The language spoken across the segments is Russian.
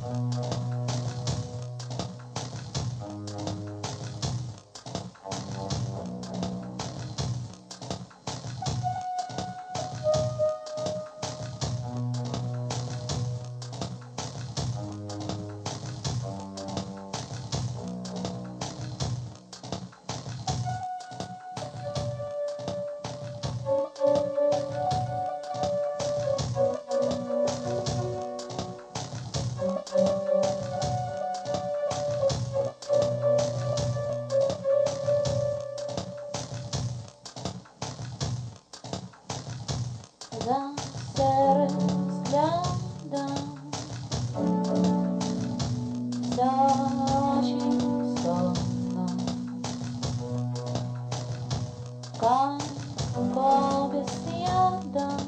За серым взглядом всё очень сонно, как по беседам,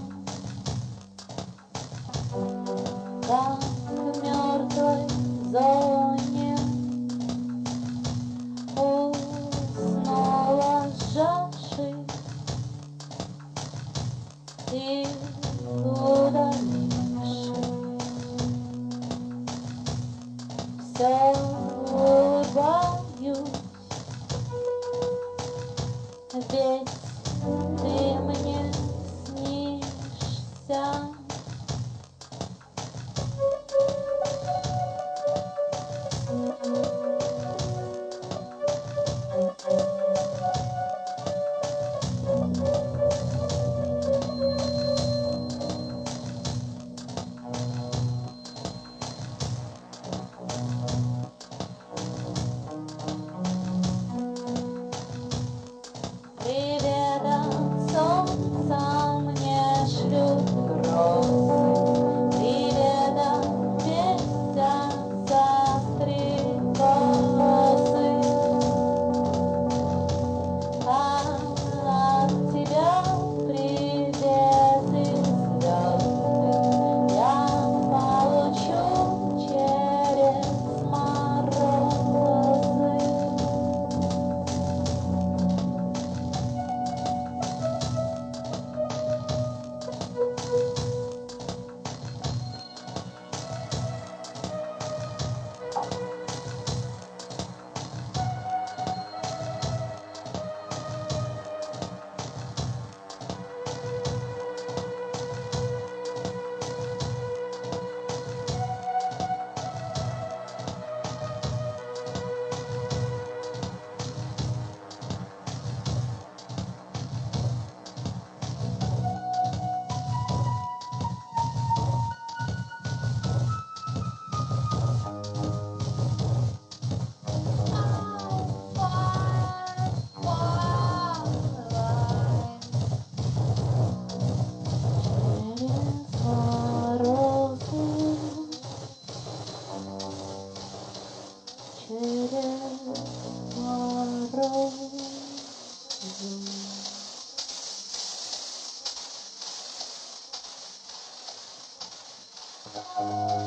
как в мертвой зоне уснула сжавшись и удалившись. Все улыбаюсь, ведь ты мне снишься. Привет от солнца мне шлют розы, привет от ветра за стрекозы, а от тебя привет и звезды я получу через морозы. Через морозы.